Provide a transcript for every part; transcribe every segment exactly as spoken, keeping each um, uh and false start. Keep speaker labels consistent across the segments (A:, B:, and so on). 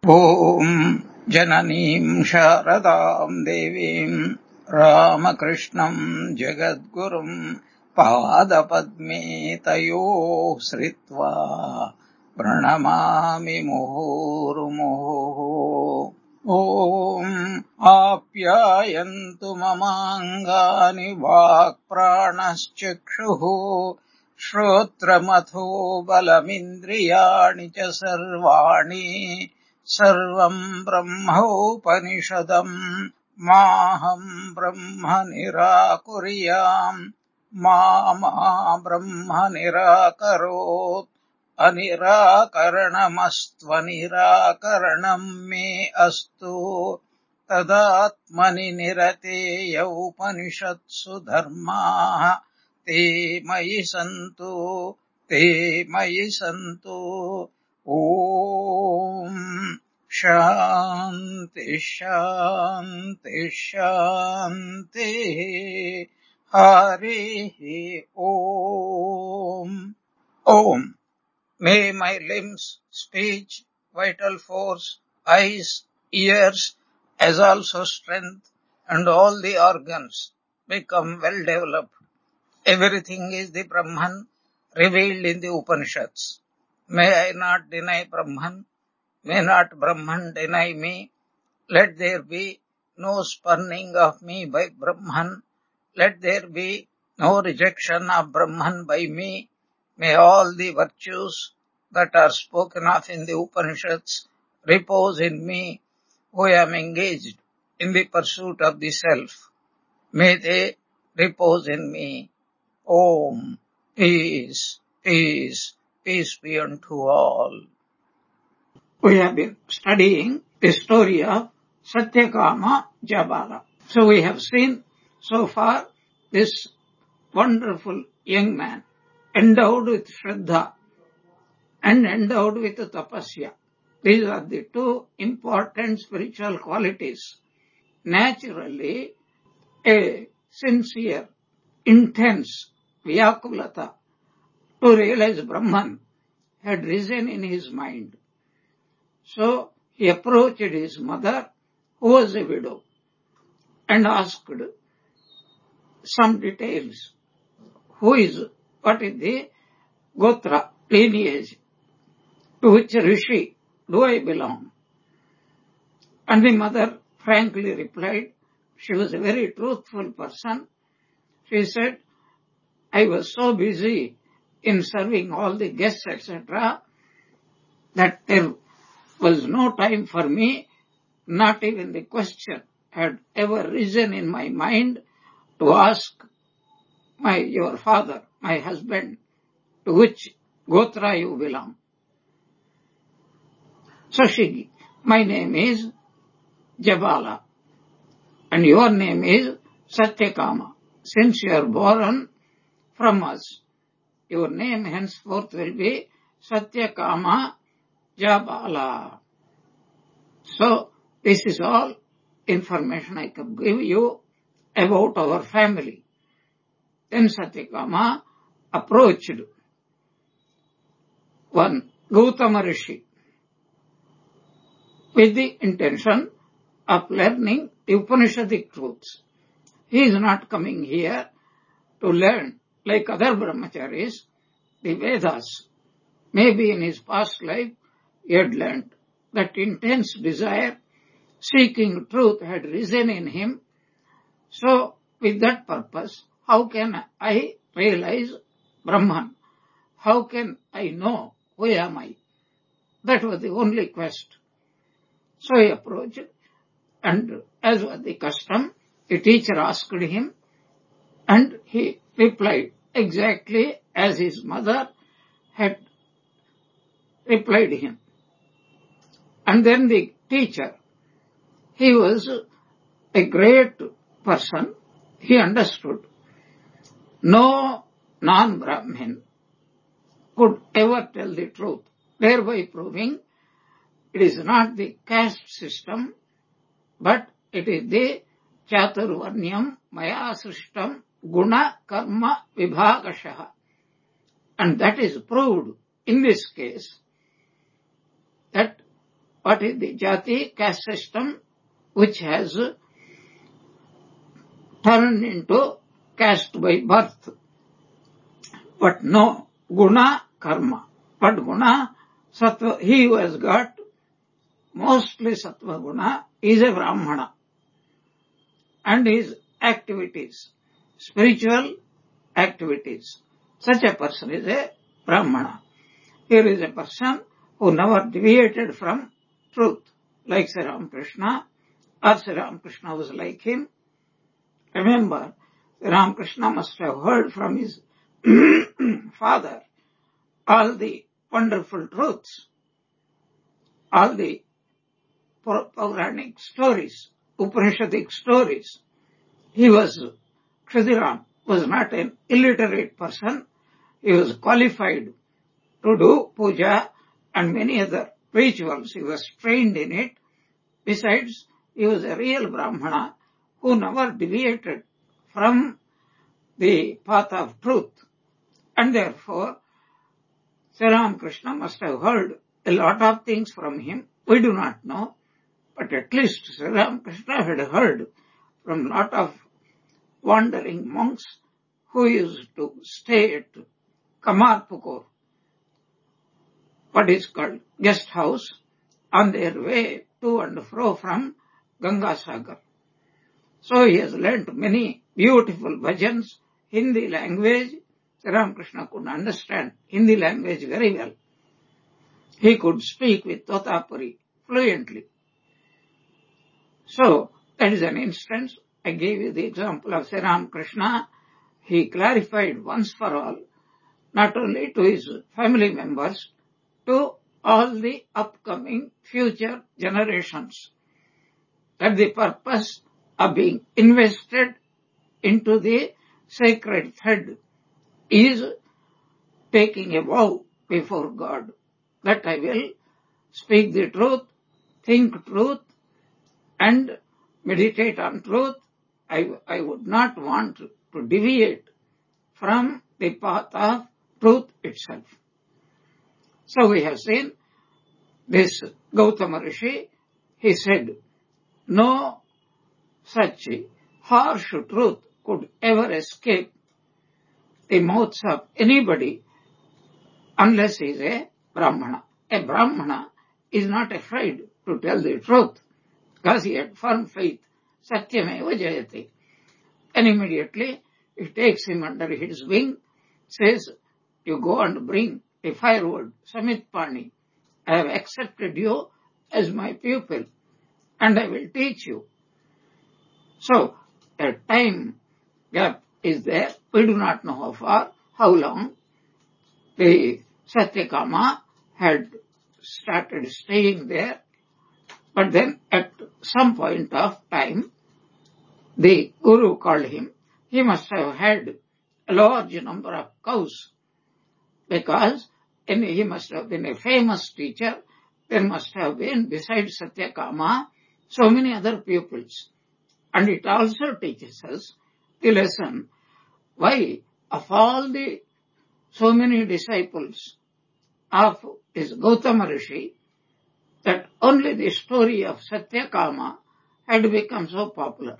A: ॐ जननीं शारदां देवीं रामकृष्णं जगद्गुरुं पादपद्मे तयोः श्रित्वा प्रणमामि मुहुर्मुहुः। ॐ आप्यायन्तु ममाङ्गानि वाक्प्राणश्चक्षुः श्रोत्रमथो बलमिन्द्रियाणि च सर्वाणि सर्वम् ब्रह्मोपनिषदम् माहम् ब्रह्म निराकुर्याम् मा मा ब्रह्म निराकरोत् अनिराकरणमस्त्वनिराकरणम् मे अस्तु तदात्मनि निरतेय उपनिषत्सु धर्माः ते मयि सन्तु ते मयि सन्तु। ॐ शान्ति शान्ति शान्तिः। हरिः ॐ। Om. May my limbs, speech, vital force, eyes, ears, as also strength and all the organs become well developed. Everything is the Brahman revealed in the Upanishads. May I not deny Brahman. May not Brahman deny me. Let there be no spurning of me by Brahman. Let there be no rejection of Brahman by me. May all the virtues that are spoken of in the Upanishads repose in me, who am engaged in the pursuit of the self. May they repose in me. Om. Peace, peace, peace be unto all. We have been studying the story of Satyakama Jabala. So we have seen so far this wonderful young man endowed with Shraddha and endowed with Tapasya. These are the two important spiritual qualities. Naturally, a sincere, intense Vyakulata to realize Brahman had risen in his mind. So he approached his mother, who was a widow, and asked some details. Who is, what is the Gotra, lineage, to which Rishi do I belong? And the mother frankly replied, she was a very truthful person. She said, I was so busy in serving all the guests, et cetera, that there was no time for me, not even the question had ever risen in my mind to ask my your father, my husband, to which Gotra you belong. So she, my name is Jabala, and your name is Satyakama. Since you are born from us, your name henceforth will be Satyakama Jabala. So this is all information I can give you about our family. Then Satyakama approached one Gautama Rishi with the intention of learning the Upanishadic truths. He is not coming here to learn, like other brahmacharis, the Vedas. Maybe in his past life he had learned. That intense desire, seeking truth, had risen in him. So with that purpose, how can I realize Brahman? How can I know who am I? That was the only quest. So he approached, and as was the custom, the teacher asked him, and he replied exactly as his mother had replied him. And then the teacher, he was a great person, he understood. No non-Brahmin could ever tell the truth, thereby proving it is not the caste system, but it is the Chaturvarnyam Maya Srishtam Guna Karma Vibhagashaha. And that is proved in this case, that what is the jati caste system which has turned into caste by birth. But no, guna, karma. But guna, sattva, he who has got mostly sattva guna is a brahmana. And his activities, spiritual activities, such a person is a brahmana. Here is a person who never deviated from truth, like Sri Ramakrishna, or Sri Ramakrishna was like him. Remember, Sri Ramakrishna must have heard from his father all the wonderful truths, all the Puranic stories, Upanishadic stories. He was, Kshidiram was not an illiterate person. He was qualified to do puja and many other rituals. He was trained in it. Besides, he was a real Brahmana who never deviated from the path of truth. And therefore, Sri Ramakrishna must have heard a lot of things from him. We do not know, but at least Sri Ramakrishna had heard from a lot of wandering monks who used to stay at Kamarpukur, what is called guest house, on their way to and fro from Gangasagar. So he has learnt many beautiful bhajans, Hindi language. Sri Ramakrishna could understand Hindi language very well. He could speak with Totapuri fluently. So that is an instance. I gave you the example of Sri Ramakrishna. He clarified once for all, not only to his family members, to all the upcoming future generations, that the purpose of being invested into the sacred thread is taking a vow before God that I will speak the truth, think truth, and meditate on truth. I, I would not want to deviate from the path of truth itself. So we have seen this Gautama Rishi, he said, no such harsh truth could ever escape the mouths of anybody unless he is a Brahmana. A Brahmana is not afraid to tell the truth because he had firm faith. Satyameva jayate. And immediately he takes him under his wing, says, you go and bring a firewood, Samit Pani. I have accepted you as my pupil and I will teach you. So a time gap is there. We do not know how far, how long. The Satyakama had started staying there, but then at some point of time, the Guru called him. He must have had a large number of cows because he must have been a famous teacher. There must have been, besides Satyakama, so many other pupils. And it also teaches us the lesson why of all the so many disciples of this Gautama Rishi, that only the story of Satyakama had become so popular.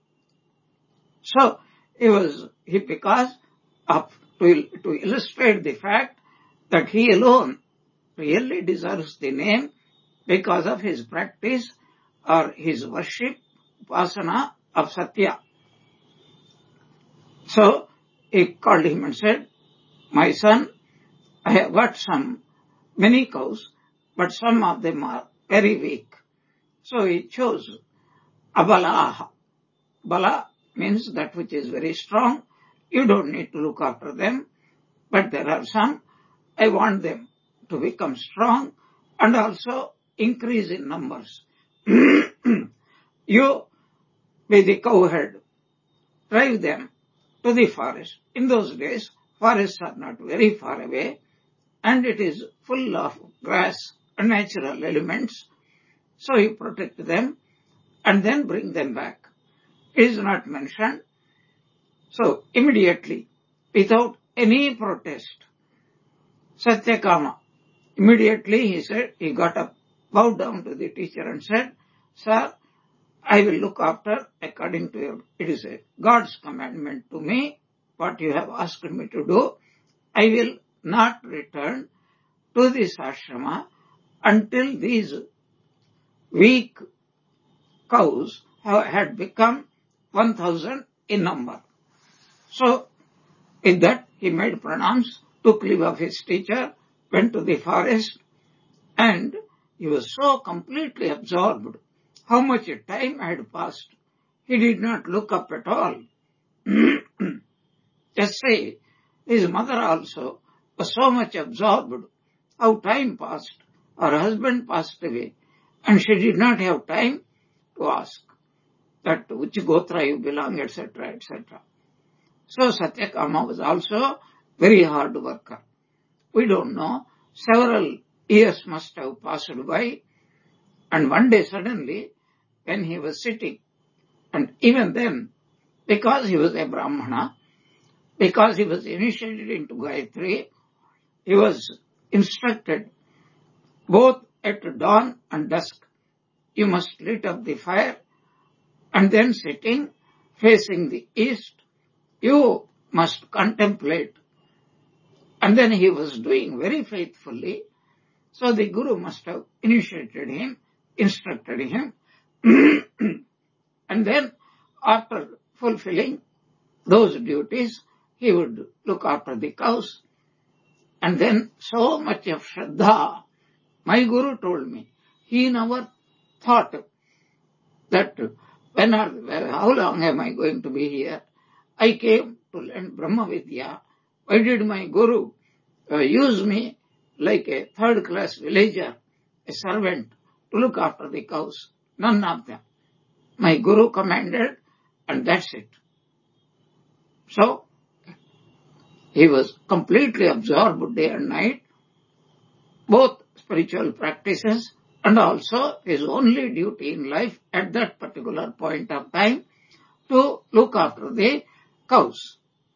A: So he was, he because of, to, to illustrate the fact that he alone really deserves the name because of his practice or his worship, upasana of Satya. So he called him and said, my son, I have got some many cows, but some of them are very weak. So he chose Abalaha. Bala means that which is very strong. You don't need to look after them, but there are some, I want them to become strong and also increase in numbers. You be the cowherd, drive them to the forest. In those days, forests are not very far away and it is full of grass and natural elements. So you protect them and then bring them back. It is not mentioned. So immediately, without any protest, Satyakama, immediately he said, he got up bowed down to the teacher and said, "Sir, I will look after according to your, it is a God's commandment to me, what you have asked me to do. I will not return to this ashrama until these weak cows have, had become one thousand in number." So, with that, he made pranams, took leave of his teacher, went to the forest, and he was so completely absorbed. How much time had passed, he did not look up at all. Just say, his mother also was so much absorbed. How time passed. Her husband passed away, and she did not have time to ask that which gotra you belong, et cetera, et cetera. So Satyakama was also very hard worker. We don't know. Several years must have passed by, and one day suddenly, when he was sitting, and even then, because he was a Brahmana, because he was initiated into Gayatri, he was instructed both at dawn and dusk. You must light up the fire, and then sitting, facing the east, you must contemplate. And then he was doing very faithfully. So the Guru must have initiated him, instructed him. And then after fulfilling those duties, he would look after the cows. And then so much of Shraddha. My Guru told me, he never thought that when are, how long am I going to be here? I came to learn Brahma Vidya. Why did my Guru uh, use me like a third class villager, a servant, to look after the cows? None of them. My Guru commanded, and that's it. So, he was completely absorbed day and night, both spiritual practices and also his only duty in life at that particular point of time to look after the cows.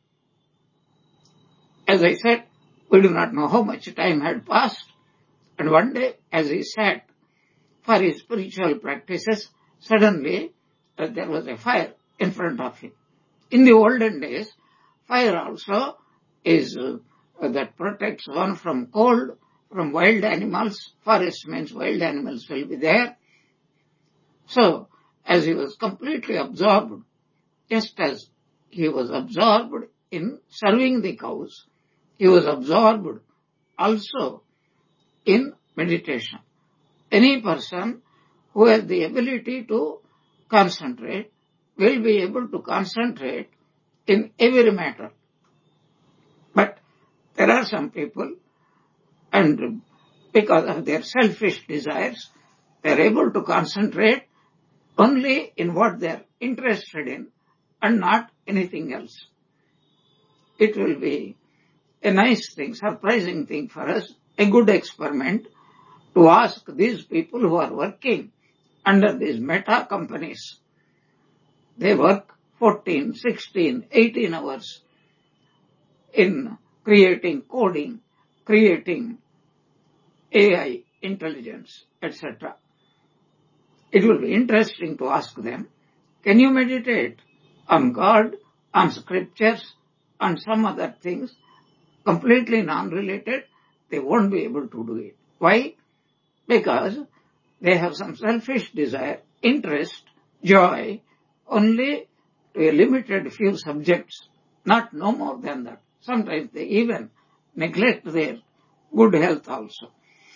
A: As I said, we do not know how much time had passed, and one day as he sat for his spiritual practices, suddenly uh, there was a fire in front of him. In the olden days, fire also is uh, that protects one from cold, from wild animals. Forest means wild animals will be there. So, as he was completely absorbed, just as he was absorbed in serving the cows, he was absorbed also in meditation. Any person who has the ability to concentrate will be able to concentrate in every matter. But there are some people, and because of their selfish desires, they are able to concentrate only in what they are interested in and not anything else. It will be a nice thing, surprising thing for us, a good experiment to ask these people who are working under these meta companies. They work fourteen, sixteen, eighteen hours in creating coding, creating A I, intelligence, et cetera. It will be interesting to ask them, can you meditate on God, on scriptures, on some other things, completely non-related? They won't be able to do it. Why? Because they have some selfish desire, interest, joy, only to a limited few subjects, not no more than that. Sometimes they even neglect their good health also.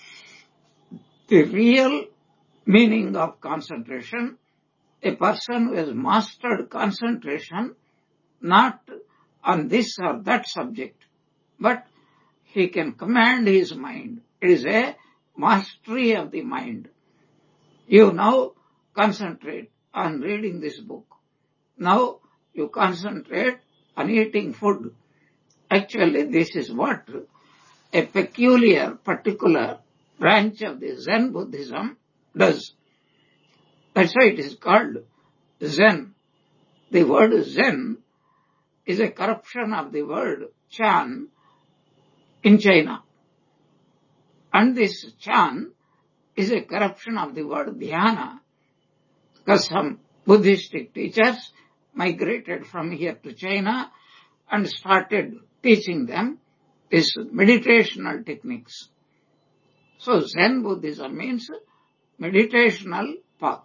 A: The real meaning of concentration, a person who has mastered concentration, not on this or that subject, but he can command his mind. It is a mastery of the mind. You now concentrate on reading this book. Now you concentrate on eating food. Actually, this is what a peculiar, particular branch of the Zen Buddhism does. That's why it is called Zen. The word Zen is a corruption of the word Chan in China. And this Chan is a corruption of the word dhyana, because some Buddhistic teachers migrated from here to China and started teaching them these meditational techniques. So Zen Buddhism means meditational path.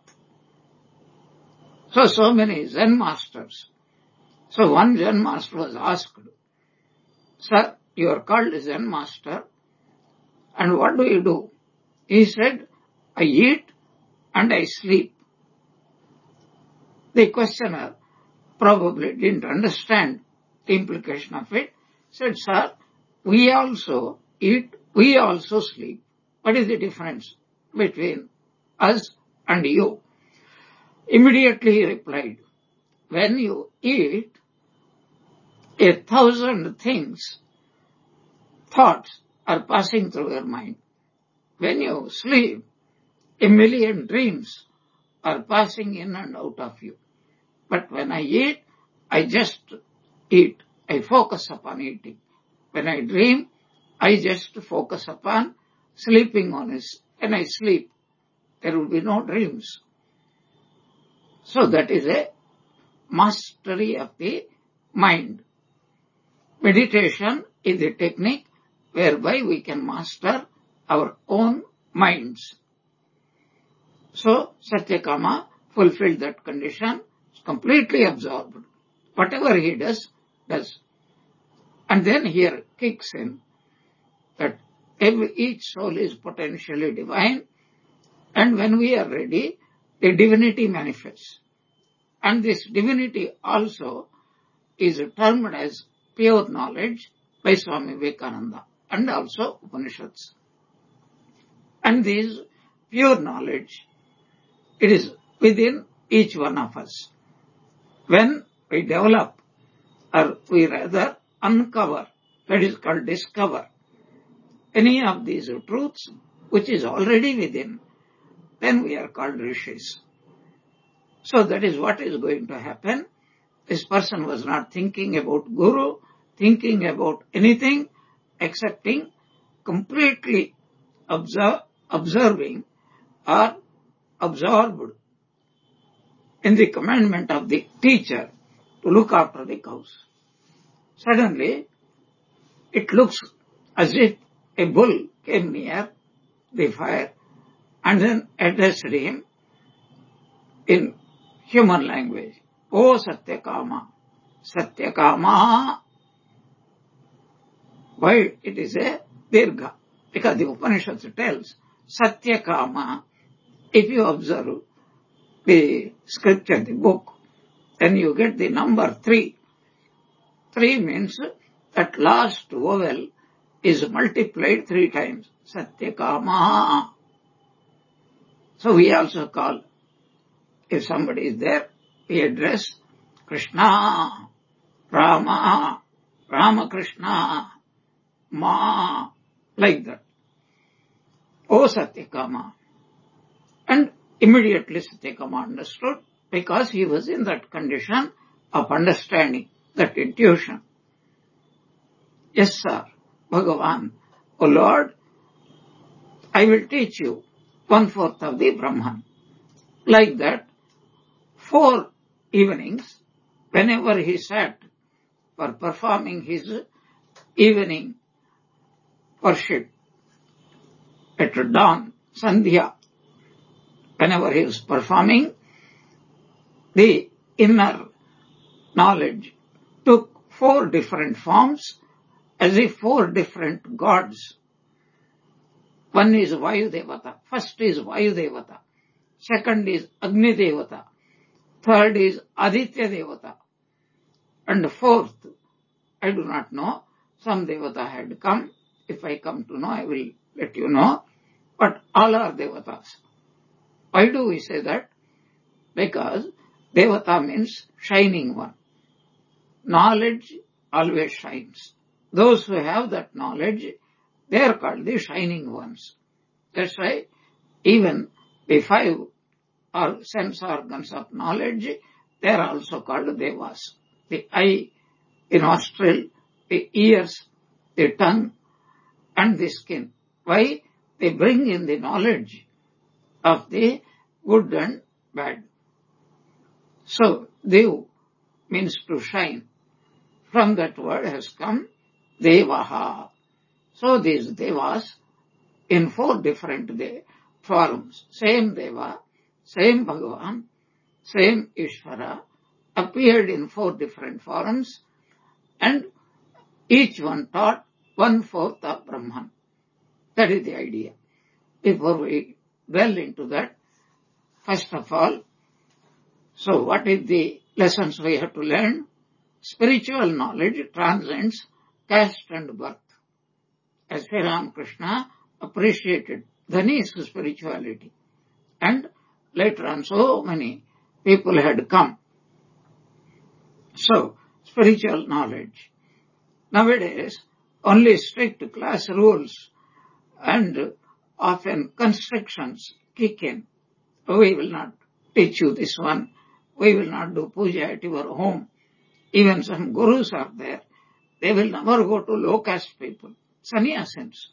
A: So, so many Zen masters. So one Zen master was asked, "Sir, you are called Zen master, and what do you do?" He said, "I eat and I sleep." The questioner probably didn't understand the implication of it, said, "Sir, we also eat, we also sleep. What is the difference between us and you?" Immediately he replied, "When you eat, a thousand things, thoughts are passing through your mind. When you sleep, a million dreams are passing in and out of you. But when I eat, I just eat. I focus upon eating. When I dream, I just focus upon sleeping on it. When I sleep, there will be no dreams." So that is a mastery of the mind. Meditation is a technique whereby we can master our own minds. So Satyakama fulfilled that condition, completely absorbed. Whatever he does, does. And then here kicks in that every, each soul is potentially divine, and when we are ready, the divinity manifests. And this divinity also is termed as pure knowledge by Swami Vivekananda and also Upanishads. And this pure knowledge, it is within each one of us. When we develop, or we rather uncover, that is called discover, any of these truths which is already within, then we are called rishis. So that is what is going to happen. This person was not thinking about Guru, thinking about anything excepting completely observe, observing or absorbed in the commandment of the teacher to look after the cows. Suddenly, it looks as if a bull came near the fire and then addressed him in human language. "O Satyakama, Satyakama." Why it is a dirgha? Because the Upanishad tells Satyakama. If you observe the scripture, the book, then you get the number three. Three means that last vowel is multiplied three times. Satyakama. So we also call, if somebody is there, we address Krishna, Rama, Ramakrishna, Ma, like that. O Satyakama. And immediately Satyakama understood, because he was in that condition of understanding, that intuition. "Yes, sir, Bhagavan, O Lord, I will teach you one-fourth of the Brahman." Like that, four evenings, whenever he sat for performing his evening worship at dawn, Sandhya, whenever he was performing, the inner knowledge took four different forms, as if four different gods. One is Vayu Devata, first is Vayu Devata, second is Agni Devata, third is Aditya Devata, and fourth, I do not know, some Devata had come. If I come to know, I will let you know. But all are Devatas. Why do we say that? Because Devata means shining one. Knowledge always shines. Those who have that knowledge, they are called the shining ones. That's why even the five or sense organs of knowledge, they are also called Devas. The eye, the nostril, the ears, the tongue, and the skin. Why? They bring in the knowledge of the good and bad. So, Dev means to shine. From that word has come Devaha. So these Devas in four different de- forms, same Deva, same Bhagavan, same Ishvara, appeared in four different forms, and each one taught one-fourth of Brahman. That is the idea. Before we delve into that, first of all, so what is the lessons we have to learn? Spiritual knowledge transcends caste and birth. As Sri Ramakrishna appreciated Dhani's spirituality. And later on, so many people had come. So, spiritual knowledge. Nowadays, only strict class rules and often constrictions kick in. We will not teach you this one. We will not do puja at your home. Even some gurus are there. They will never go to low caste people, sannyasins.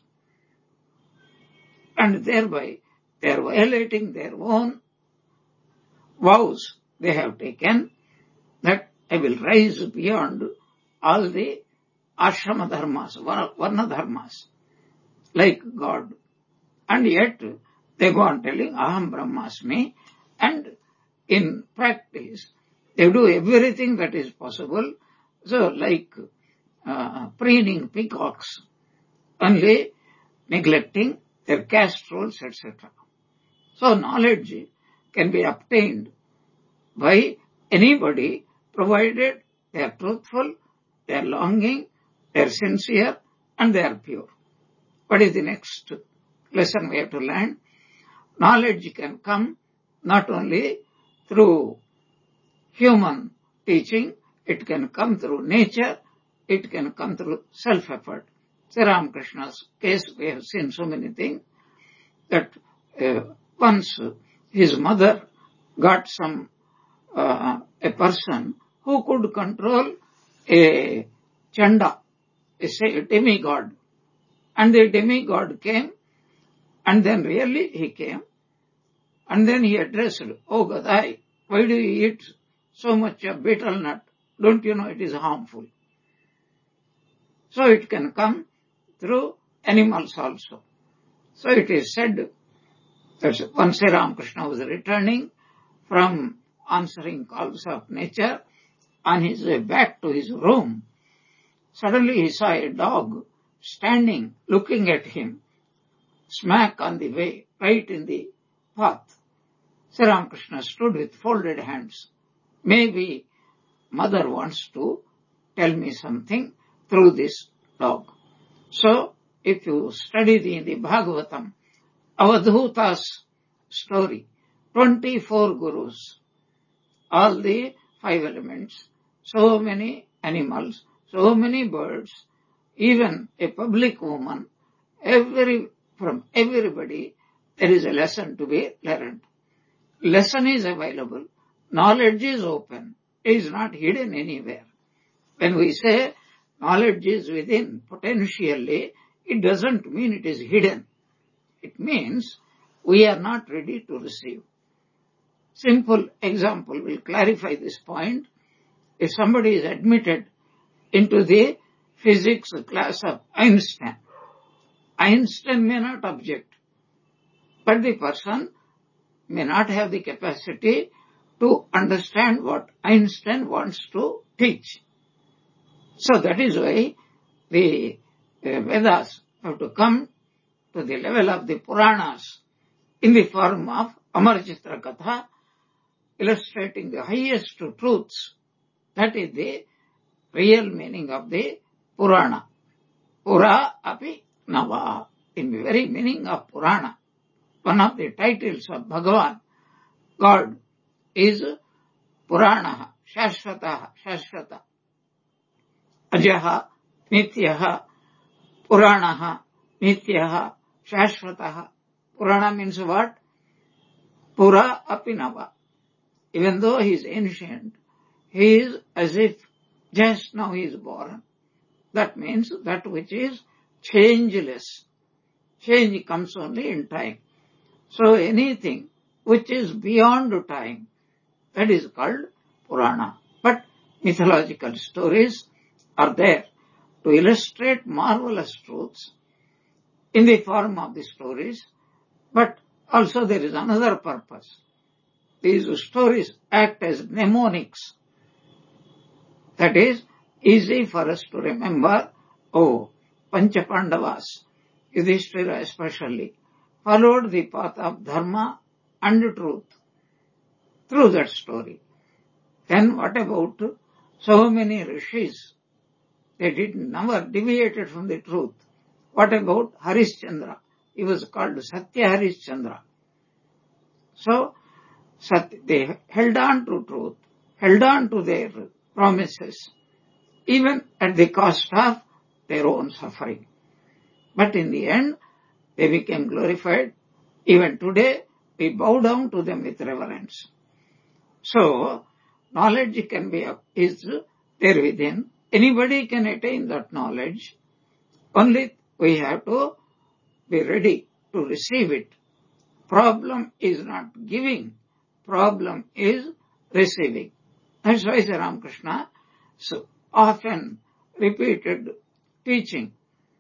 A: And thereby, they are violating their own vows they have taken that I will rise beyond all the ashrama dharmas, varna dharmas, like God. And yet, they go on telling Aham Brahmasmi, and in practice, they do everything that is possible. So, like uh, preening peacocks, only neglecting their caste roles, et cetera. So, knowledge can be obtained by anybody, provided they are truthful, they are longing, they are sincere, and they are pure. What is the next lesson we have to learn? Knowledge can come not only through human teaching, it can come through nature, it can come through self-effort. Sri Ramakrishna's case, we have seen so many things that uh, once his mother got some uh, a person who could control a chanda, a, say, a demigod, and the demigod came, and then really he came, and then he addressed, "Oh Gadai, why do you eat so much of betel nut? Don't you know it is harmful?" So it can come through animals also. So it is said that once Sri Ramakrishna was returning from answering calls of nature, on his way back to his room, suddenly he saw a dog standing, looking at him, smack on the way, right in the path. Sri Ramakrishna stood with folded hands. Maybe mother wants to tell me something through this dog. So, if you study the, the Bhagavatam, Avadhuta's story, twenty-four gurus, all the five elements, so many animals, so many birds, even a public woman, every, from everybody, there is a lesson to be learned. Lesson is available. Knowledge is open. It is not hidden anywhere. When we say knowledge is within potentially, it doesn't mean it is hidden. It means we are not ready to receive. Simple example will clarify this point. If somebody is admitted into the physics class of Einstein, Einstein may not object, but the person may not have the capacity to understand what Einstein wants to teach. So that is why the uh, Vedas have to come to the level of the Puranas in the form of Amarchitra Katha, illustrating the highest truths. That is the real meaning of the Purana. Pura api nava. In the very meaning of Purana, one of the titles of Bhagavan, God, is Purana, Shashvata, Shashvata. Ajaha, Nityaha, Puranaha, Nityaha, Shashvataha. Purana means what? Pura apinava. Even though he is ancient, he is as if just now he is born. That means that which is changeless. Change comes only in time. So anything which is beyond time, that is called Purana. But mythological stories are there to illustrate marvelous truths in the form of the stories, but also there is another purpose. These stories act as mnemonics. That is, easy for us to remember, oh, Pancha Pandavas, Yudhishthira especially, followed the path of dharma and truth through that story. Then what about so many rishis? They did never deviated from the truth. What about Harishchandra? He was called Satya Harishchandra. So, they held on to truth, held on to their promises, even at the cost of their own suffering. But in the end, they became glorified. Even today, we bow down to them with reverence. So, knowledge can be, is there within. Anybody can attain that knowledge. Only we have to be ready to receive it. Problem is not giving. Problem is receiving. That's why Sri Ramakrishna so often repeated teaching.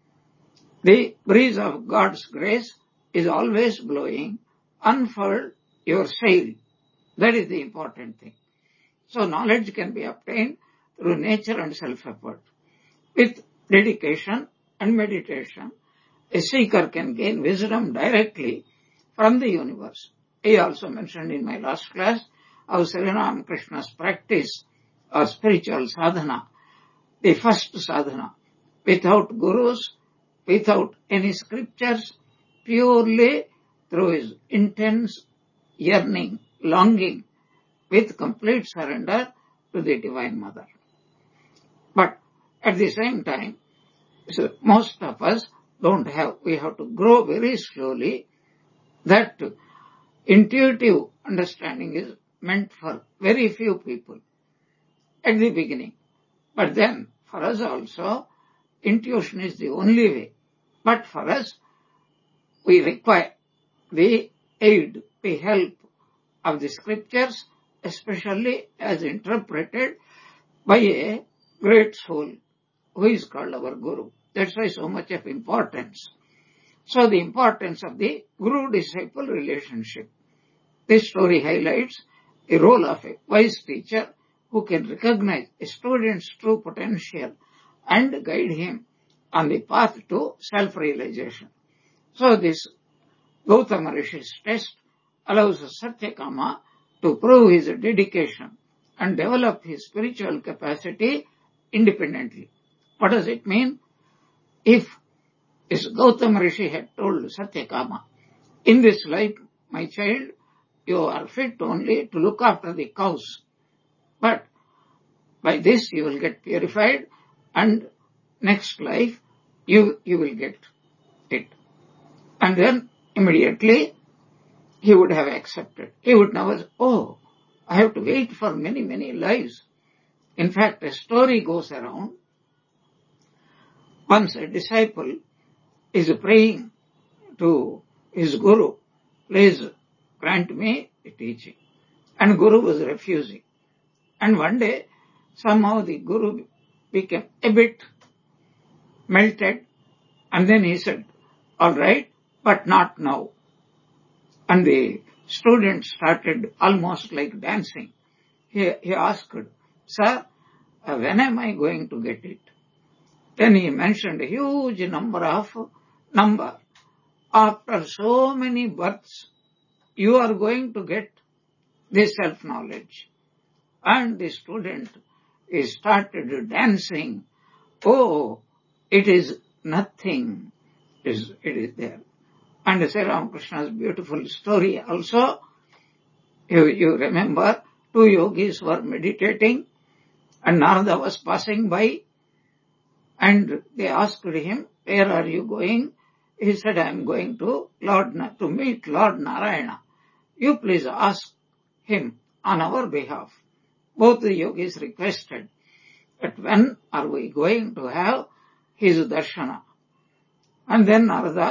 A: The breeze of God's grace is always blowing. Unfurl your sail. That is the important thing. So knowledge can be obtained through nature and self-effort. With dedication and meditation, a seeker can gain wisdom directly from the universe. I also mentioned in my last class how Sri Ramakrishna's practice or spiritual sadhana, the first sadhana, without gurus, without any scriptures, purely through his intense yearning, longing, with complete surrender to the Divine Mother. But at the same time, so most of us don't have, we have to grow very slowly. That intuitive understanding is meant for very few people at the beginning. But then, for us also, intuition is the only way. But for us, we require the aid, the help of the scriptures, especially as interpreted by a great soul who is called our Guru. That's why so much of importance. So the importance of the Guru-disciple relationship. This story highlights the role of a wise teacher who can recognize a student's true potential and guide him on the path to self-realization. So this Gautama Rishi's test allows Satyakama to prove his dedication and develop his spiritual capacity independently. What does it mean? If this Gautama Rishi had told Satyakama, in this life, my child, you are fit only to look after the cows, but by this you will get purified and next life you, you will get it. And then immediately he would have accepted. He would never, oh, I have to wait for many, many lives. In fact, a story goes around. Once a disciple is praying to his Guru, please grant me a teaching. And Guru was refusing. And one day, somehow the Guru became a bit melted. And then he said, all right, but not now. And the student started almost like dancing. He, he asked, sir, uh, when am I going to get it? Then he mentioned a huge number of number. After so many births, you are going to get this self-knowledge. And the student he started dancing. Oh, it is nothing. It is, it is there. And Sri Ramakrishna's beautiful story also, you, you remember, two yogis were meditating and Narada was passing by and they asked him, where are you going? He said, I am going to Lord, to meet Lord Narayana. You please ask him on our behalf. Both the yogis requested that when are we going to have his darshana? And then Narada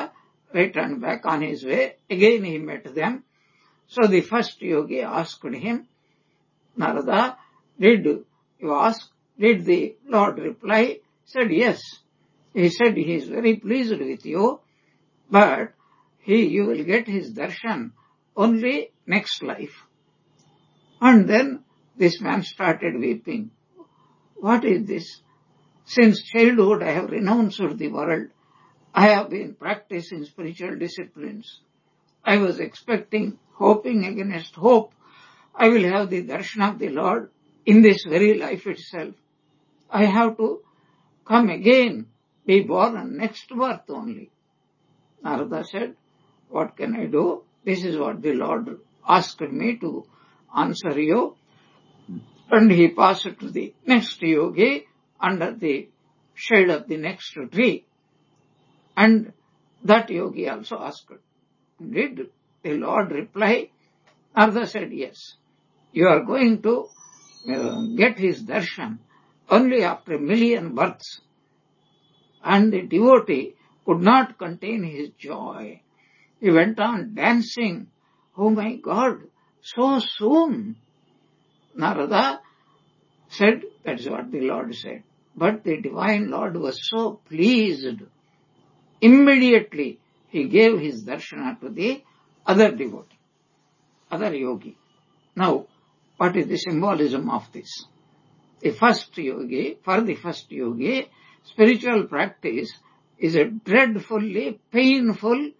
A: returned back on his way. Again he met them. So the first yogi asked him, Narada, did you ask? Did the Lord reply? He said, yes. He said he is very pleased with you, but he, you will get his darshan only next life. And then this man started weeping. What is this? Since childhood I have renounced the world. I have been practicing spiritual disciplines. I was expecting, hoping against hope, I will have the darshan of the Lord in this very life itself. I have to come again, be born next birth only. Narada said, what can I do? This is what the Lord asked me to answer you. And he passed to the next yogi under the shade of the next tree. And that yogi also asked, did the Lord reply? Narada said, yes. You are going to uh, get his darshan only after a million births. And the devotee could not contain his joy. He went on dancing. Oh my God, so soon. Narada said, that's what the Lord said. But the divine Lord was so pleased. Immediately he gave his darshana to the other devotee, other yogi. Now, what is the symbolism of this? The first yogi, for the first yogi, spiritual practice is a dreadfully painful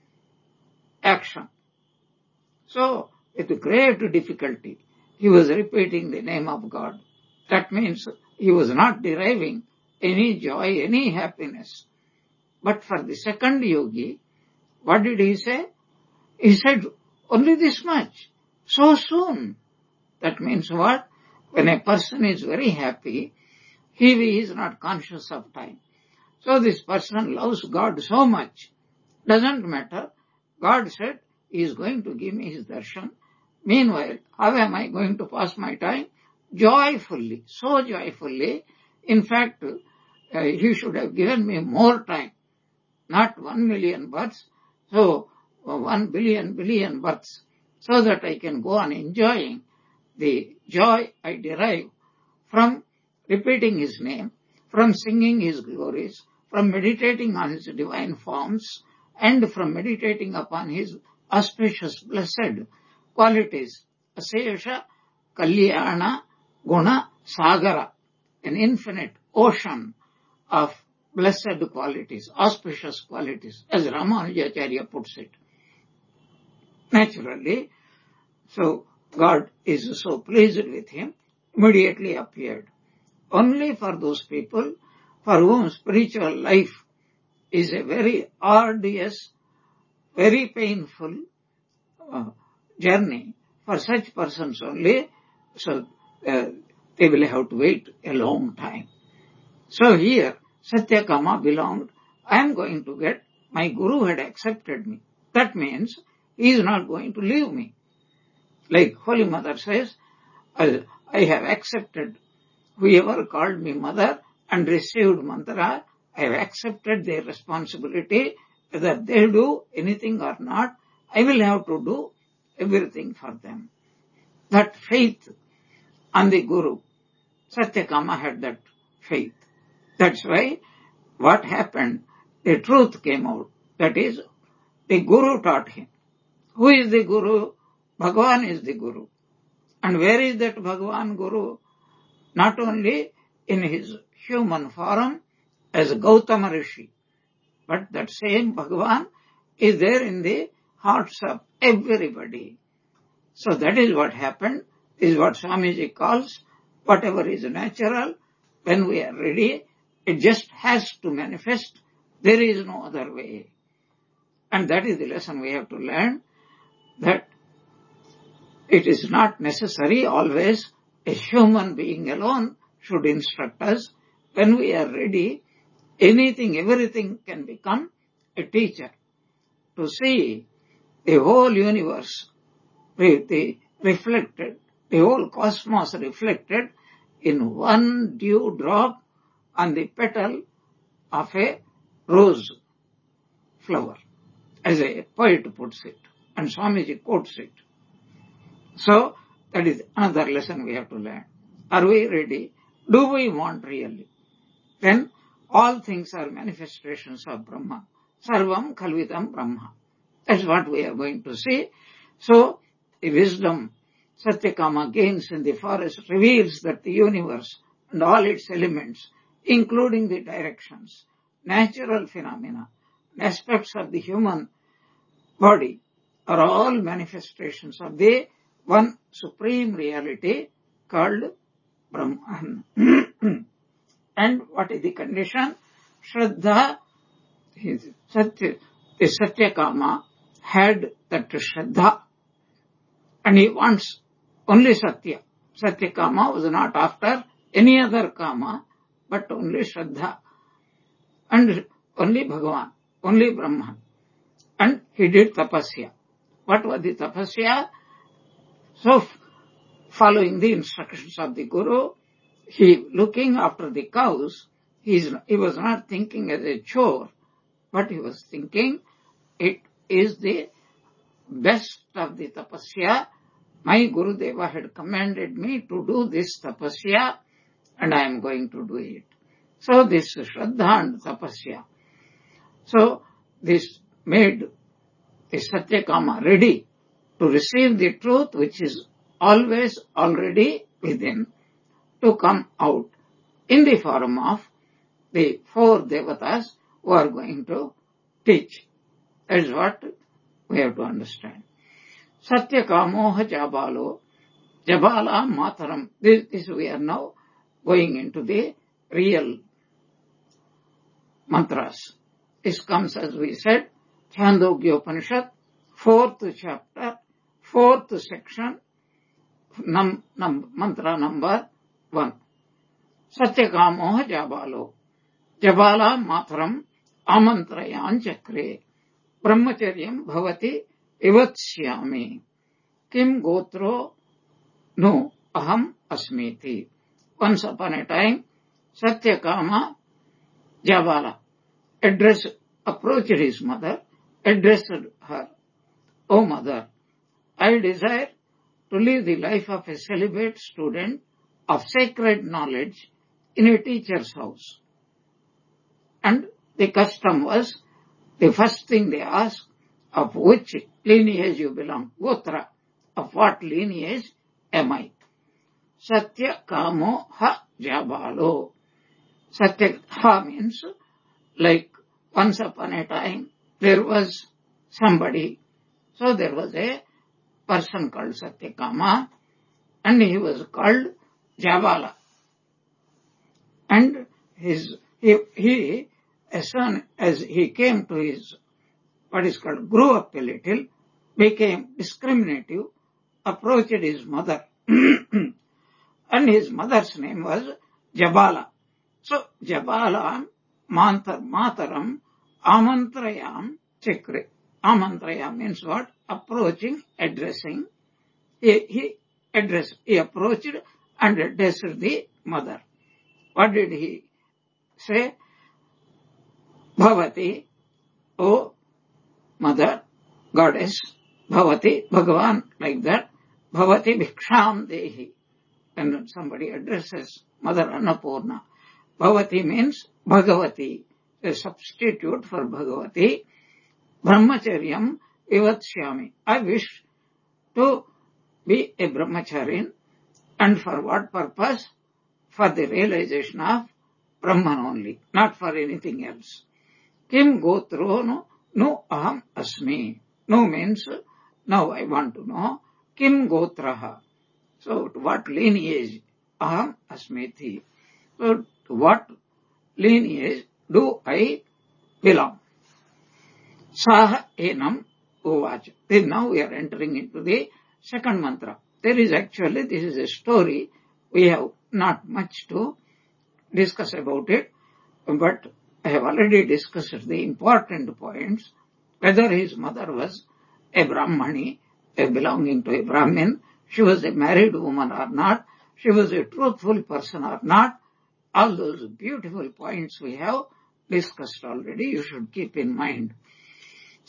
A: action. So, with great difficulty, he was repeating the name of God. That means he was not deriving any joy, any happiness. But for the second yogi, what did he say? He said, only this much, so soon. That means what? When a person is very happy, he is not conscious of time. So this person loves God so much. Doesn't matter. God said, he is going to give me his darshan. Meanwhile, how am I going to pass my time? Joyfully, so joyfully. In fact, uh, he should have given me more time. Not one million births, so uh, one billion billion births, so that I can go on enjoying the joy I derive from repeating his name, from singing his glories, from meditating on his divine forms, and from meditating upon his auspicious, blessed qualities. Asesha Kalyana Guna Sagara, an infinite ocean of blessed qualities, auspicious qualities, as Ramanujacharya puts it. Naturally, so God is so pleased with him, immediately appeared. Only for those people for whom spiritual life is a very arduous, very painful uh, journey, for such persons only, so uh, they will have to wait a long time. So here, Satyakama belonged, I am going to get, my Guru had accepted me. That means he is not going to leave me. Like Holy Mother says, I have accepted whoever called me mother and received mantra, I have accepted their responsibility. Whether they do anything or not, I will have to do everything for them. That faith on the Guru, Satyakama had that faith. That's why what happened, the truth came out. That is, the Guru taught him. Who is the Guru? Bhagavan is the Guru. And where is that Bhagavan Guru? Not only in his human form as Gautama Rishi, but that same Bhagavan is there in the hearts of everybody. So that is what happened, is what Swamiji calls whatever is natural, when we are ready, it just has to manifest. There is no other way. And that is the lesson we have to learn, that it is not necessary always a human being alone should instruct us. When we are ready, anything, everything can become a teacher. To see the whole universe the reflected, the whole cosmos reflected in one dew drop on the petal of a rose flower. as a poet puts it, and Swamiji quotes it. So, that is another lesson we have to learn. Are we ready? Do we want really? Then, all things are manifestations of Brahma. Sarvam Khalvidam Brahma. That's what we are going to see. So, the wisdom Satyakama gains in the forest reveals that the universe and all its elements, including the directions, natural phenomena, aspects of the human body, are all manifestations of the one supreme reality called Brahman. And what is the condition? Shraddha, Satya, the Satyakama had that Shraddha, and he wants only Satya. Satyakama was not after any other Kama, but only Shraddha, and only Bhagavan, only Brahman. And he did tapasya. What was the tapasya? So, following the instructions of the Guru, he, looking after the cows, he, is, he was not thinking as a chore, but he was thinking it is the best of the tapasya. My Gurudeva had commanded me to do this tapasya, and I am going to do it. So this Shraddha and tapasya. So this made the Satyakama ready to receive the truth which is always already within, to come out in the form of the four devatas who are going to teach. That is what we have to understand. Satyakamoha Jabalo, Jabala Mataram. This, this we are now going into the real mantras. This comes, as we said, Chandogya Upanishad, fourth chapter, fourth section, num, num, mantra number one. Satyakamoha Jabalo, Jabala Mataram Amantrayan Chakre, Brahmacharyam Bhavati Ivatsyami, Kim Gotro No Aham Asmiti. Once upon a time, Satyakama Jabala addressed, approached his mother, addressed her, O mother, I desire to live the life of a celibate student of sacred knowledge in a teacher's house. And the custom was, the first thing they asked, of which lineage you belong, Gotra, of what lineage am I? Satya Kamo Ha Jabalo. Satya Ha means, like once upon a time, there was somebody, so there was a person called Satyakama, and he was called Jabala. And his, he, he, as soon as he came to his, what is called, grew up a little, became discriminative, approached his mother, and his mother's name was Jabala. So, Jabala, Mantar, Mataram, Amantrayam, Chakre. Amantrayam means what? Approaching, addressing. He, he addressed, he approached and addressed the mother. What did he say? Bhavati, O mother, goddess, Bhavati, Bhagavan, like that. Bhavati Bhiksham Dehi. And somebody addresses Mother Annapurna. Bhavati means Bhagavati, a substitute for Bhagavati. Brahmacharyam Vivatsyami. I wish to be a brahmacharin, and for what purpose? For the realization of Brahman only, not for anything else. Kim Gotro no, no aham asmi. No means, now I want to know, Kim Gotraha. So, to what lineage? Aham asmiti. So, to what lineage do I belong? Saha enam uvacha. Then now we are entering into the second mantra. There is actually, this is a story. We have not much to discuss about it, but I have already discussed the important points. Whether his mother was a Brahmani, a belonging to a Brahmin, she was a married woman or not, she was a truthful person or not, all those beautiful points we have discussed already, you should keep in mind.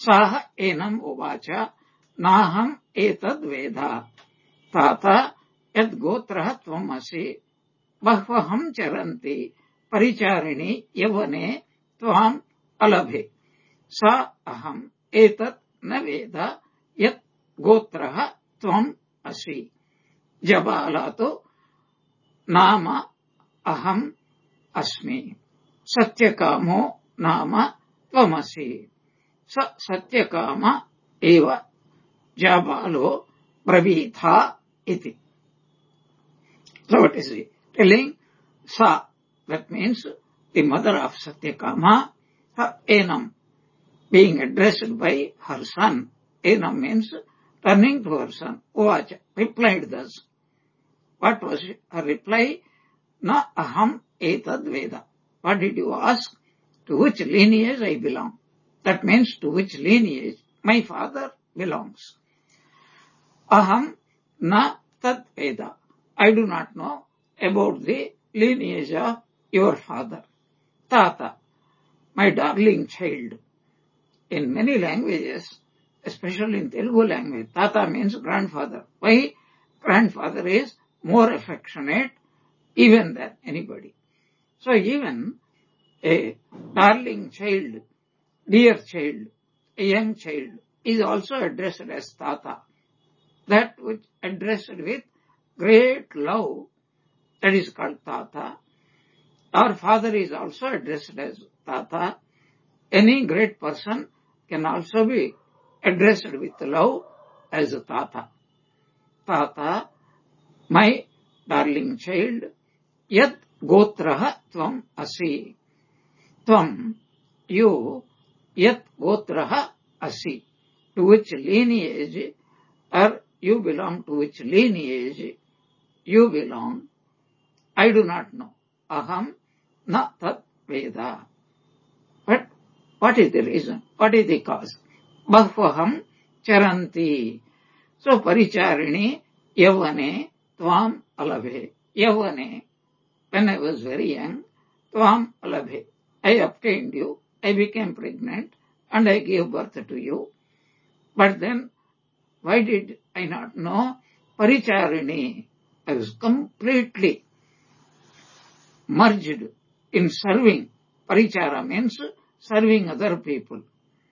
A: सः एनम् उवाच नाहम् एतद्वेद तात यद्गोत्रः त्वमसि बह्वहम् चरन्ति परिचारिणि यवने त्वाम् अलभे स अहम् एतत् न वेद यत् गोत्रः त्वम् असि जबालातो नाम अहम् अस्मि सत्यकामो नाम त्वमसि स सत्यकाम एव जाबालो ब्रवीथा iti. So what is he telling? Sa, that means the mother of Satyakama, her Enam, being addressed by her son. Enam means turning to her son. Uvacha, replied thus. What was her reply? Na aham etad veda. What did you ask? To which lineage I belong? That means to which lineage my father belongs. Aham na tad veda. I do not know about the lineage of your father. Tata, my darling child. In many languages, especially in Telugu language, Tata means grandfather. Why? Grandfather is more affectionate even than anybody. So even a darling child, dear child, a young child is also addressed as Tata. That which addressed with great love, that is called Tata. Our father is also addressed as Tata. Any great person can also be addressed with love as Tata. Tata, my darling child, yat gotraha tvam asi. Tvam, you, yat gotraha asi. To which lineage, or you belong to which lineage you belong, I do not know. Aham na tat veda. But what is the reason? What is the cause? Bahvaham charanti. So paricharini yavane tvam alabhe. Yavane, when I was very young, tvam alabhe. I obtained you, I became pregnant, and I gave birth to you. But then, why did I not know? Paricharini. I was completely merged in serving. Parichara means serving other people.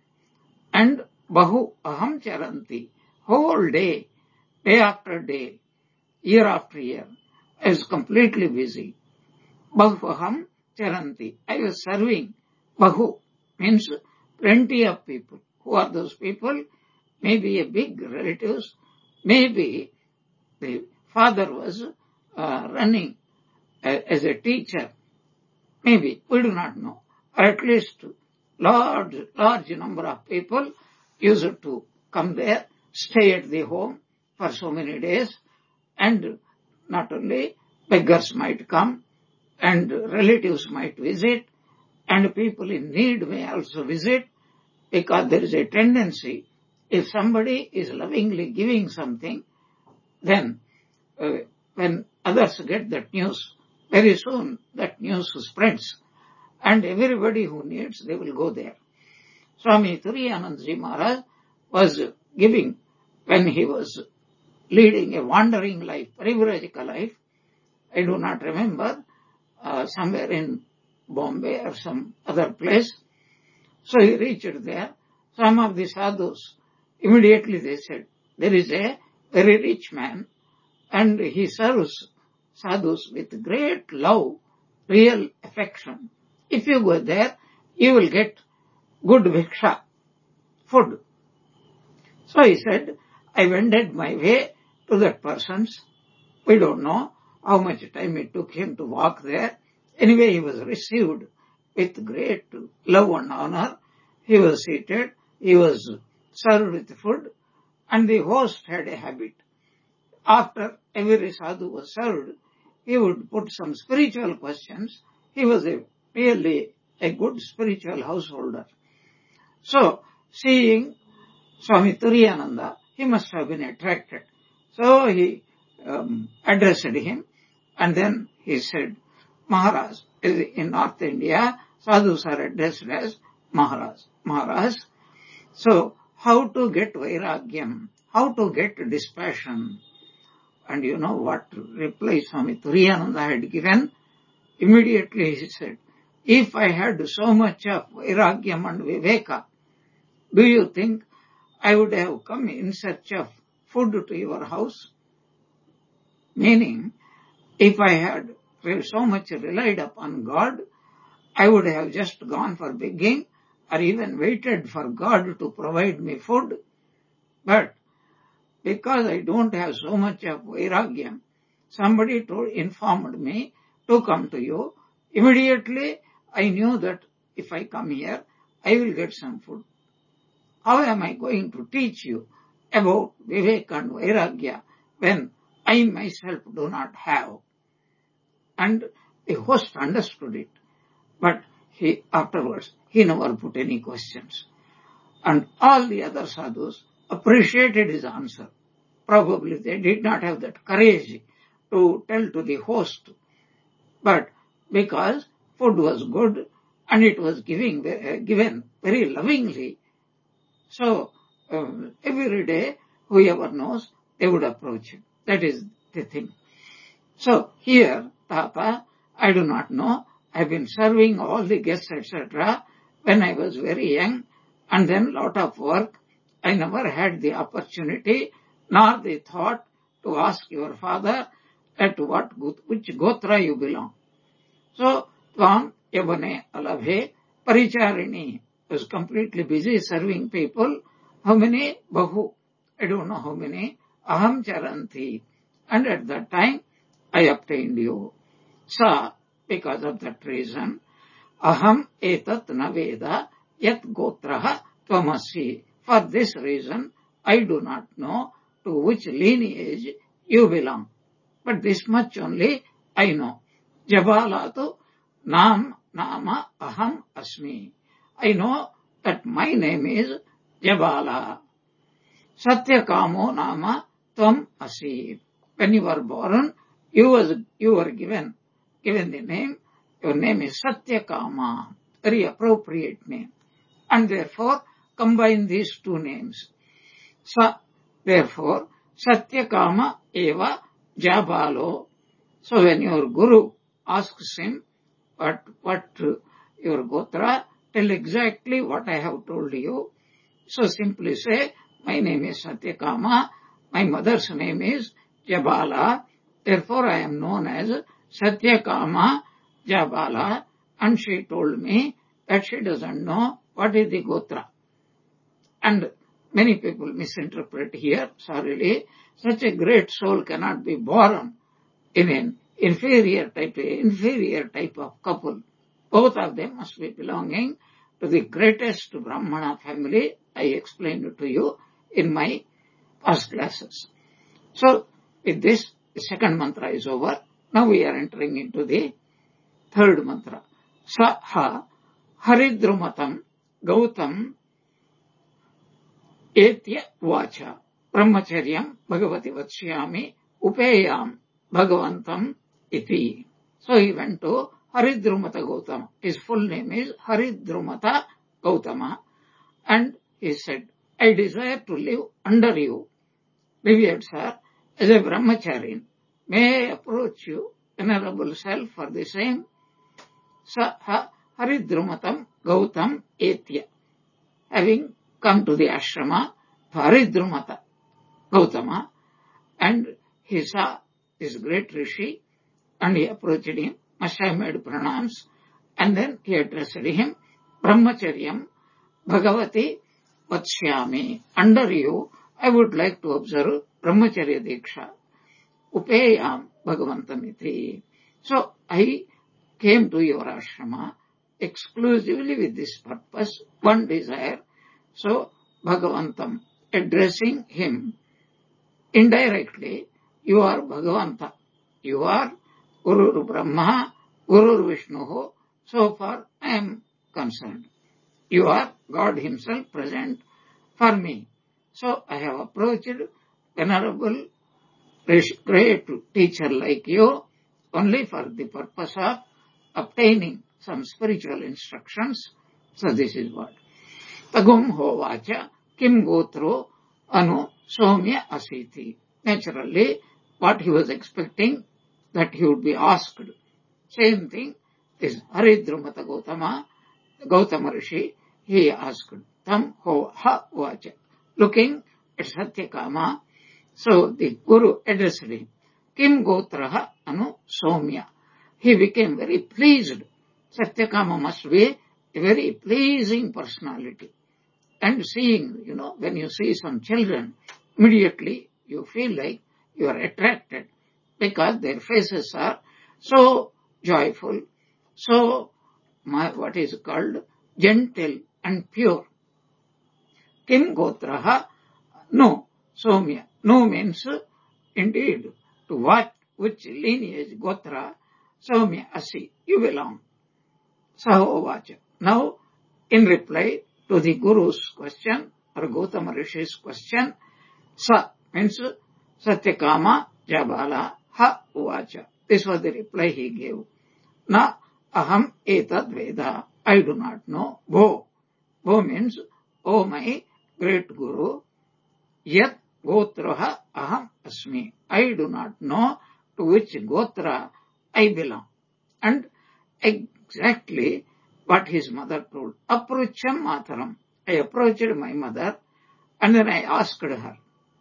A: And bahu aham charanti. Whole day, day after day, year after year, I was completely busy. Bahu aham charanti. I was serving. Bahu means plenty of people. Who are those people? Maybe a big relatives. Maybe the father was uh, running uh, as a teacher. Maybe, we do not know. Or at least large, large number of people used to come there, stay at the home for so many days, and not only beggars might come, and relatives might visit, and people in need may also visit, because there is a tendency, if somebody is lovingly giving something, then uh, when others get that news, very soon that news spreads, and everybody who needs, they will go there. Swami Turiyanandaji Maharaj was giving, when he was leading a wandering life, Parivrajika life, I do not remember, uh, somewhere in Bombay or some other place. So he reached there. Some of the sadhus, immediately they said, there is a very rich man, and he serves sadhus with great love, real affection. If you go there, you will get good bhiksha, food. So he said, I wended my way to that person's. We don't know how much time it took him to walk there. Anyway, he was received with great love and honor. He was seated, he was served with food, and the host had a habit. After every sadhu was served, he would put some spiritual questions. He was a really a good spiritual householder. So, seeing Swami Turiyananda, he must have been attracted. So he um, addressed him, and then he said, Maharaj, in North India, sadhus are addressed as Maharaj. Maharaj, So, how to get vairagyam? How to get dispassion? And you know what reply Swami Turiyananda had given? Immediately he said, if I had so much of vairagyam and viveka, do you think I would have come in search of food to your house? Meaning, if I had so much relied upon God, I would have just gone for begging or even waited for God to provide me food. But because I don't have so much of vairagyam, somebody told, informed me to come to you. Immediately, I knew that if I come here, I will get some food. How am I going to teach you about Vivek and Vairagya when I myself do not have? And the host understood it. But he, afterwards, he never put any questions. And all the other sadhus appreciated his answer. Probably they did not have that courage to tell to the host. But because food was good and it was giving, uh, given very lovingly, so um, every day, whoever knows, they would approach him. That is the thing. So here, Tata, I do not know. I've been serving all the guests, et cetera when I was very young, and then lot of work. I never had the opportunity nor the thought to ask your father at what which gotra you belong. So Tvam Yavane Alabhe Paricharini was completely busy serving people. How many? Bahu. I don't know how many. Aham Charanti. And at that time, I obtained you. Sa, because of that reason, aham etat naveda yat gotraha tvamasi. For this reason, I do not know to which lineage you belong. But this much only I know. Jabalatu nam nama aham asmi. I know that my name is Jabala. Satyakamo nama tvam asi. When you were born, you was you were given given the name. Your name is Satyakama, very appropriate name, and therefore combine these two names. Sa, therefore Satyakama eva Jabalo. So when your guru asks him what what your gotra, tell exactly what I have told you. So simply say, my name is Satyakama, my mother's name is Jabala, therefore I am known as Satyakama Jabala, and she told me that she doesn't know what is the gotra. And many people misinterpret here, sorry, such a great soul cannot be born in an inferior type, inferior type of couple. Both of them must be belonging to the greatest Brahmana family. I explained to you in my past classes. So, with this, the second mantra is over. Now we are entering into the third mantra. Saha Haridrumatam Gautam Etya Vacha Brahmacharyam Bhagavati Vatsyami Upeyam Bhagavantam Iti. So he went to Haridrumata Gautama. His full name is Haridrumata Gautama. And he said, I desire to live under you, revered sir, as a brahmachari. May I approach you, venerable self, for the same? Sa Haridrumatam Gautam Etya. Having come to the ashrama, Haridrumata Gautama, and he saw this great rishi, and he approached him, must have made pranams, and then he addressed him, Brahmacharyam Bhagavati Vatsyami. Under you, I would like to observe Brahmacharya Diksha. Upeyam Bhagavantamiti. So I came to your ashrama exclusively with this purpose, one desire. So Bhagavantam, addressing him indirectly, you are Bhagavanta. You are Guru Brahma, Guru Vishnu. So far I am concerned. You are God himself present for me. So I have approached venerable, great teacher like you only for the purpose of obtaining some spiritual instructions. So this is what. Tagum hovacha kim gotro anu somya asiti. Naturally, what he was expecting, that he would be asked. Same thing, this Haridrumata Gautama, Gautama Rishi, he asked, Tam ho ha vacha. Looking at Satyakama, so the Guru addressed him, Kim Gotraha anu somya. He became very pleased. Satyakama must be a very pleasing personality. And seeing, you know, when you see some children, immediately you feel like you are attracted because their faces are so joyful, so what is called gentle and pure. Kim Gotraha? No. Somya. No means indeed to what, which lineage, Gotra, Somya Asi, you belong. Sahovacha. Now, in reply to the Guru's question, or Gautama Rishi's question, Sa means Satyakama Jabala Ha Uvacha. This was the reply he gave. Na aham etad veda. I do not know. Bho. Bho means, oh my great Guru, yat gotraha aham asmi. I do not know to which gotra I belong. And exactly what his mother told. Aprucham mataram. I approached my mother and then I asked her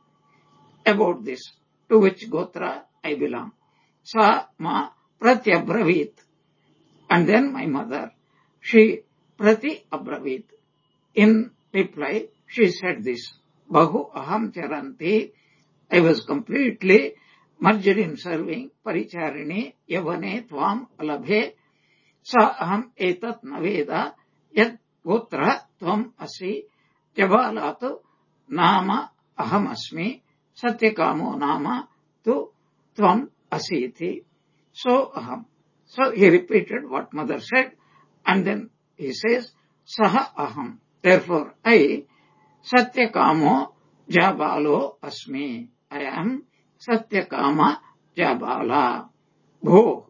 A: about this, to which gotra I belong. Sa ma pratyabravit. And then my mother, she prati abravit. In reply, she said this, Bahu aham charanti. I was completely merged in serving Paricharini Yavane Tvam Alabhe. Sa aham etat naveda yad gotra tvam asi jabalatu nama aham asmi satyakamo nama tu tvam asiti. So aham. So he repeated what mother said and then he says saha aham. Therefore I satyakamo jabalo asmi. I am satyakama jabala. Bho.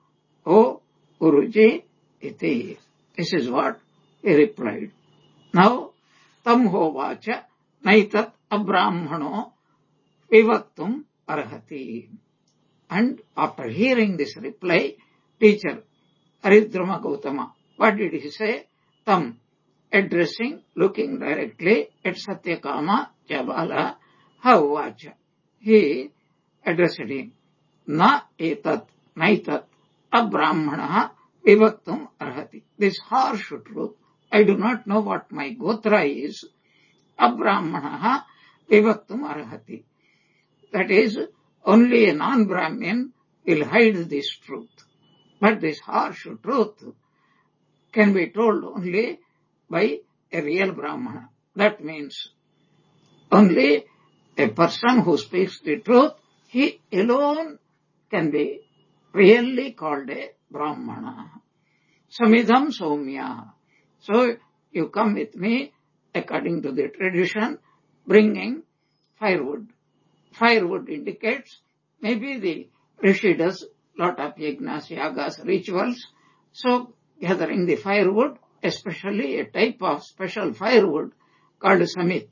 A: O Guruji iti. This is what he replied. Now, tam hovacha naitat abrahmano vivaktum arhati. And after hearing this reply, teacher Haridruma Gautama, what did he say? Tam, addressing, looking directly at Satyakama Jabala, havacha. He addressed him. Na etat, naitat, abrahmana vivaktum arhati. This harsh truth. I do not know what my gotra is. Abrahmana vivaktum arhati. That is, only a non-Brahmin will hide this truth. But this harsh truth can be told only by a real Brahmana. That means only a person who speaks the truth, he alone can be really called a Brahmana. Samidham Somya. So you come with me according to the tradition, bringing firewood. Firewood indicates maybe the Rishi does lot of yajnas, yagas, rituals. So gathering the firewood, especially a type of special firewood called samit,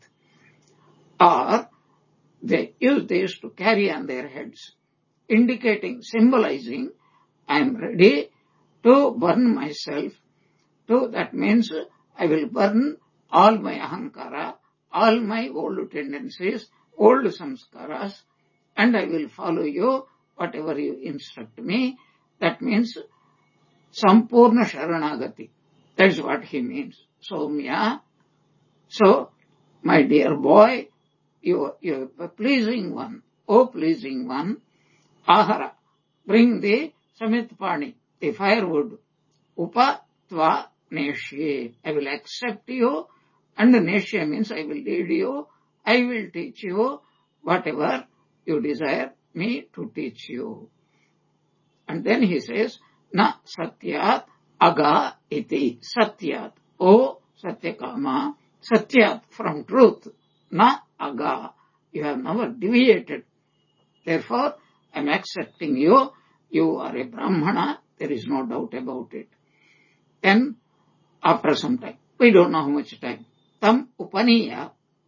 A: or they use this to carry on their heads, indicating, symbolizing, I am ready to burn myself. To that means I will burn all my ahankara, all my old tendencies, old samskaras, and I will follow you, whatever you instruct me. That means Sampurna Sharanagati. That's what he means. Somya. So, my dear boy, you, you are a pleasing one. Oh, pleasing one. Ahara. Bring the Samitpani, the firewood. Upa tva neshye. I will accept you. And neshye means I will lead you. I will teach you whatever you desire me to teach you. And then he says, Na satyat aga iti. Satyat. O Satyakama. Satyat, from truth. Na aga. You have never deviated. Therefore, I am accepting you. You are a Brahmana. There is no doubt about it. Then, after some time, we don't know how much time, tam upaniya.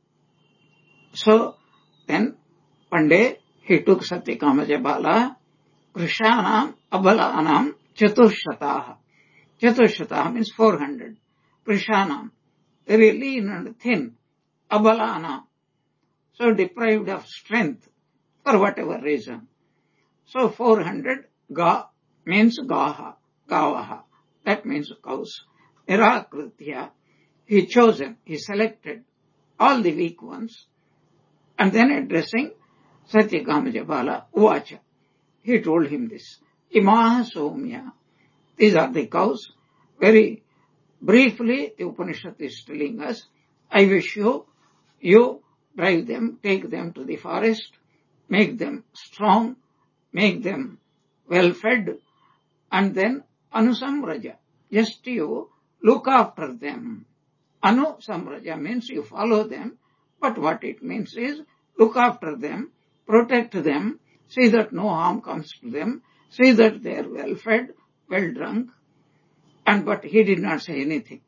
A: So then one day he took Satyakamaja Bala, Krishanam Abalanam Chaturshataha. Chaturshataha means four hundred. Krishanam, very lean and thin. Abalanam, so deprived of strength for whatever reason. So four hundred ga means gaha, gavaha. That means cows. Nirakritya, he chosen, he selected all the weak ones, and then addressing Satyakamaja Bala, Uvacha. He told him this. Imaha Somya. These are the cows. Very briefly, the Upanishad is telling us, I wish you, you drive them, take them to the forest, make them strong, make them well fed, and then Anusamraja. Just you look after them. Anusamraja means you follow them, but what it means is look after them, protect them, see that no harm comes to them, see that they are well fed, well drunk, and but he did not say anything.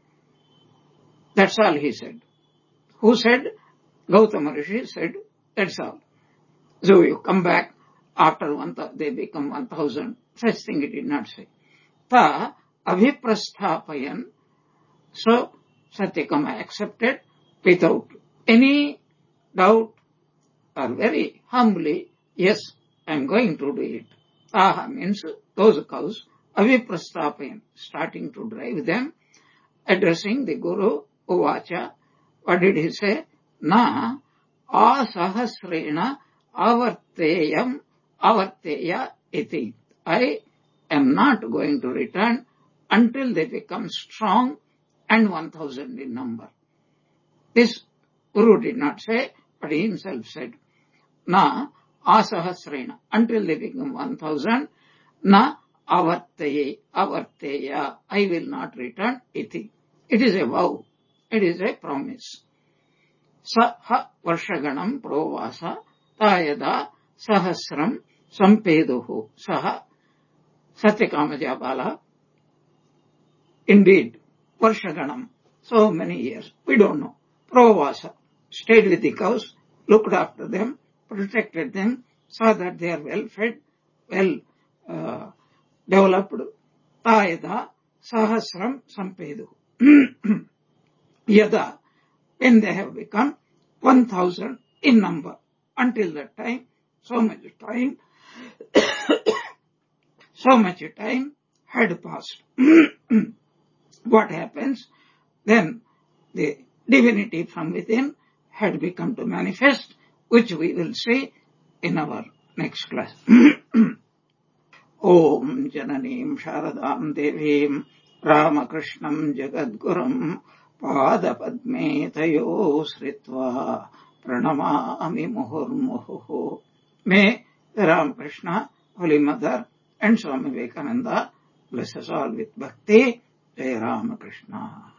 A: That's all he said. Who said? Gautama Rishi said, that's all. So you come back after one, they become one thousand. Such thing he did not say. Ta abhiprasthapayan. So Satyakama accepted without any doubt or very humbly, yes, I am going to do it. Taha means those cows, abhiprasthapayan, starting to drive them, addressing the Guru, Uvacha. What did he say? Na asahasrena avarteyam avarteya iti. I am not going to return until they become strong and one thousand in number. This Guru did not say, but he himself said, Na asahasrena, until they become one thousand, na avarteye, avarteya, I will not return iti. It is a vow. It is a promise. Saha varshaganam provasa tayada sahasram sampeduhu. Saha Satyakamaja Bala. Indeed, varshaganam, so many years, we don't know. Provasa, stayed with the cows, looked after them, protected them, saw that they are well fed, well uh, developed. Tayada sahasram sampeduhu. Yada, when they have become one thousand in number. Until that time, so much time, so much time had passed. What happens? Then the divinity from within had become to manifest, which we will see in our next class. Om Jananim Sharadam Devim Ramakrishnam Jagadgurum Padapadme Tayo Sritva Pranamami Muhurmuhu. May the Ramakrishna, Holy Mother, and Swami Vivekananda bless us all with bhakti. Jai Ramakrishna.